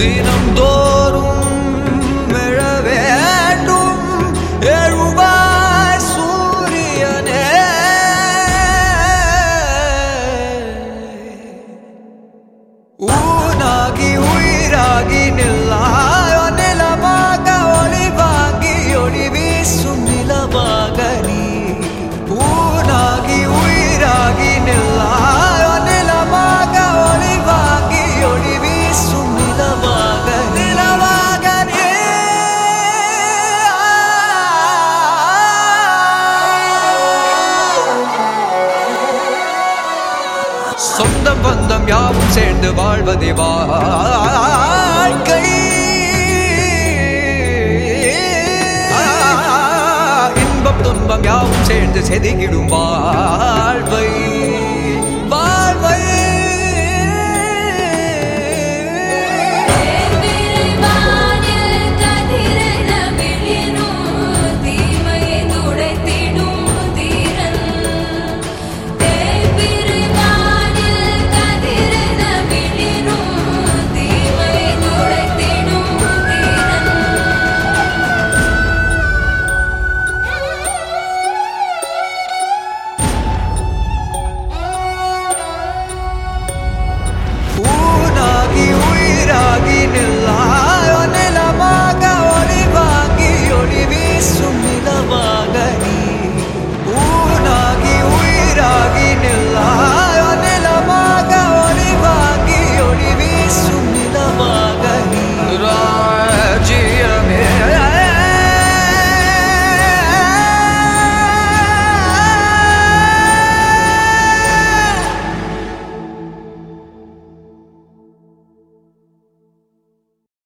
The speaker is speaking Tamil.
தினம்தோறும் எழ வேண்டும் எழுவாய் சூரியனே. ஊனாகி உயிராகி நில்லாயோ நிலமாக ஒளிவாகி ஒளி வீசும் நிலமாக நீ. ஊனாகி உயிராகி நில்லாயோ நிலமாக ஒளிவாகி ஒளி வீசும் நிலமாக நிலமாக நீ. சொந்த பந்தம் யாவும் சேர்ந்து வாழ்வதே வாழ்க்கை. இன்பம் துன்பம் யாவும் சேர்ந்து செதுக்கிடும்